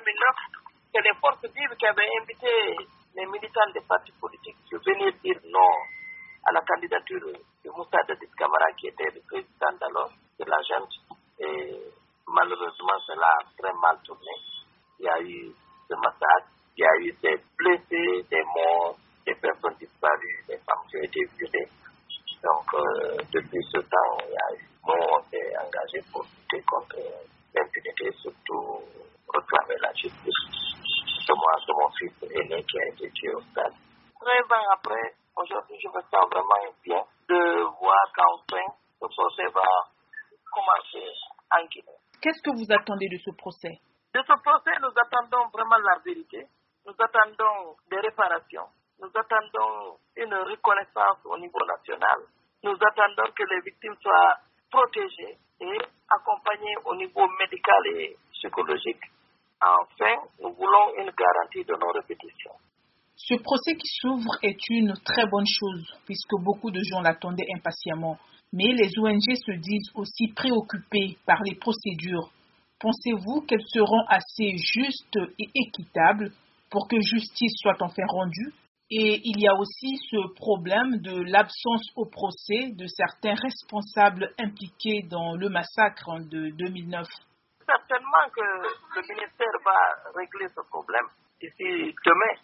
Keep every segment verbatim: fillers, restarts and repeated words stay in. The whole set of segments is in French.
mille neuf, c'est les forces vives qui avaient invité les militants des partis politiques de venir dire non à la candidature de Moussa Dadis Camara, qui était le président d'alors de la junte. Et malheureusement, cela a très mal tourné. Il y a eu ce massacre, il y a eu des blessés, des morts, des personnes disparues, des femmes qui ont été violées. Donc, euh, depuis ce temps, il y a eu, nous, on s'est engagé pour lutter contre l'impunité, surtout réclamer la justice. C'est moi, c'est mon fils aîné qui a été tué au stade. treize ans après, aujourd'hui, je me sens vraiment bien de voir qu'enfin, ce procès va commencer en Guinée. Qu'est-ce que vous attendez de ce procès? De ce procès, nous attendons vraiment la vérité. Nous attendons des réparations. Nous attendons une reconnaissance au niveau national. Nous attendons que les victimes soient protégées et accompagnées au niveau médical et psychologique. Enfin, nous voulons une garantie de non-répétition. Ce procès qui s'ouvre est une très bonne chose puisque beaucoup de gens l'attendaient impatiemment. Mais les O N G se disent aussi préoccupés par les procédures. Pensez-vous qu'elles seront assez justes et équitables pour que justice soit enfin rendue? Et il y a aussi ce problème de l'absence au procès de certains responsables impliqués dans le massacre de deux mille neuf. Certainement que le ministère va régler ce problème d'ici demain.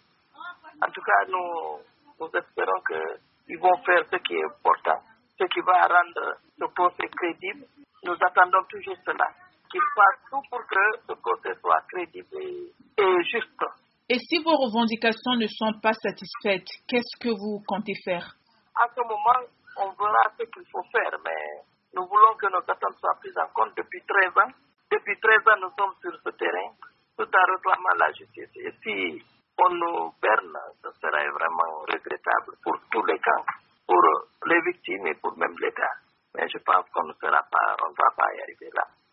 En tout cas, nous, nous espérons qu'ils vont faire ce qui est important, ce qui va rendre le procès crédible. Nous attendons toujours cela, qu'ils fassent tout pour que ce procès soit crédible et, et juste. Et si vos revendications ne sont pas satisfaites, qu'est-ce que vous comptez faire? À ce moment, on verra ce qu'il faut faire, mais nous voulons que nos attentes soient prises en compte depuis treize ans. Depuis treize ans, nous sommes sur ce terrain, tout en réclamant la justice. Et si on nous berne, ce serait vraiment regrettable pour tous les camps, pour les victimes et pour même l'État. Mais je pense qu'on ne sera pas, on ne va pas y arriver là.